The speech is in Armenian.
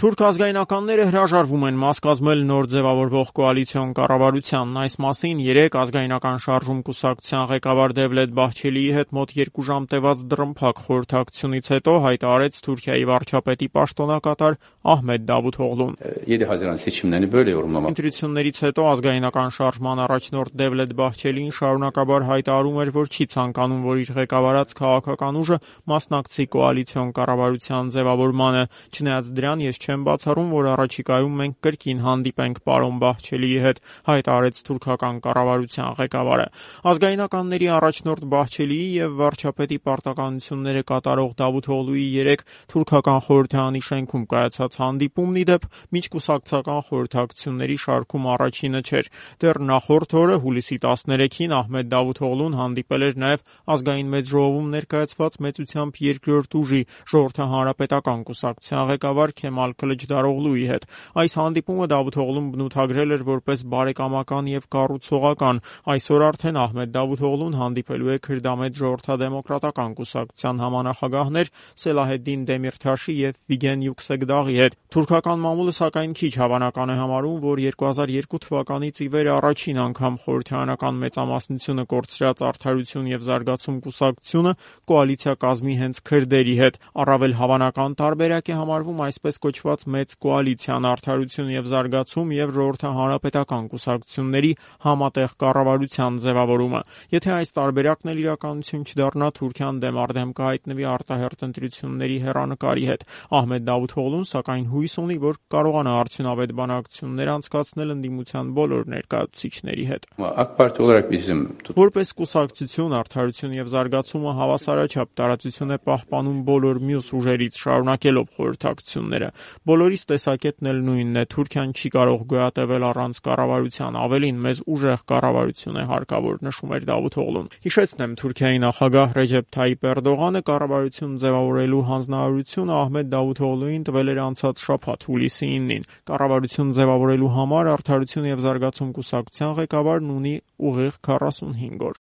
Թուրք ազգայնականները հրաժարվում են մաս կազմել նոր ձևավորվող կոալիցիոն կառավարությանն։ Այս մասին երեկ ազգայնական շարժում կուսակցության ղեկավար Դևլետ Բահչելիի հետ մոտ 2 ժամ տևած դռնփակ խորհրդակցությունից հետո հայտարարեց Թուրքիայի վարչապետի պաշտոնակատար Ահմեդ Դավութօղլուն։ Ընտրություններից հետո ազգայնական շարժման առաջնորդ Դևլետ Բահչելին շարունակաբար հայտարարում էր, որ չի ցանկանում, որ իր ղեկավարած քաղաքական ուժը մասնակցի կոալիցիոն կառավարության ձևավորմանը։ Չնայած դրան ես չեմ բացառում, որ առաջիկայում մենք կրկին հանդիպենք պարոն Բահչելիի հետ, հայտարարեց թուրքական կառավարության ղեկավարը։ Ազգայնականների առաջնորդ Բահչելիի եւ վարչապետի պարտականությունները կատարող Դավութօղլուի երեկ թուրքական խորհրդարանի շենքում կայացած հանդիպումն ի դեպ միջկուսակցական խորհրդակցությունների շարքում առաջինը չէր։ Դեռ նախորդ օրը հուլիսի 13-ին Ահմեդ Դավութօղլուն հանդիպել էր նաեւ ազգային մեծ ժողովում ներկայացված մեծությամբ երկրորդ ուժի ժողովրդահանրապետական կուսակցության ղեկավար Քեմալ Քլիչդարօղլուի հետ։ Այս հանդիպումը Դավութօղլուն բնութագրել էր որպես բարեկամական եւ կառուցողական։ Այսօր արդեն Ահմեդ Դավութօղլուն հանդիպելու է քրդամետ ժողովրդադեմոկրատական կուսակցության համանախագահներ Սելահեդդին Դեմիրթաշի եւ Վիգեն Յուքսեգդաղի հետ։ Թուրքական մամուլը սակայն քիչ հավանական է համարում, որ 2002 թվականից ի վեր առաջին անգամ խորհրդարանական մեծամասնությունը կորցրած Արդարություն եւ զարգացում կուսակցությունը կոալիցիա կազմի հենց քրդերի հետ։ Առավել հավանական տարբերակ է համարվում այսպես կոչված մեծ կոալիցիան Արդարություն եւ զարգացում եւ ժողովրդահանրապետական կուսակցությունների համատեղ կառավարության ձևավորումը։ Եթե այս տարբերակն էլ իրականություն չդառնա, Թուրքիան դեմարդեմ կհայտնվի արտահերթ ընտրությունների հեռանկարի հետ։ Ահմեդ Դավութօղլուն սակայն հույս ունի, որ կարողանա արդյունավետ բանակցություններ անցկացնել ընդդիմության բոլոր ներկայացուցիչների հետ։ Որպես կուսակցություն Արդարություն եւ զարգացումը հավասարաչափ տարածություն է պահպանում բոլոր մյուս ուժերից, շարունակելով խորհրդակցությունները։ Բոլորիս տեսակետն էլ նույնն է՝ Թուրքիան չի կարող գոյատևել առանց կառավարության, ավելին մեզ ուժեղ կառավարություն է հարկավոր, նշում էր Դավութօղլուն։ Հիշեցնեմ, Թուրքիայի նախագահ Ռեջեփ Թայիպ Էրդողանը կառավարություն ձևավորելու հանձնարարությունը Ահմեդ Դավութօղլուին տվել էր անցած շաբաթ հուլիսի 9-ին։ Կառավարություն ձևավորելու համար Արդարություն եւ զարգացում կուսակցության ղեկավարն ունի ուղիղ 45 օր։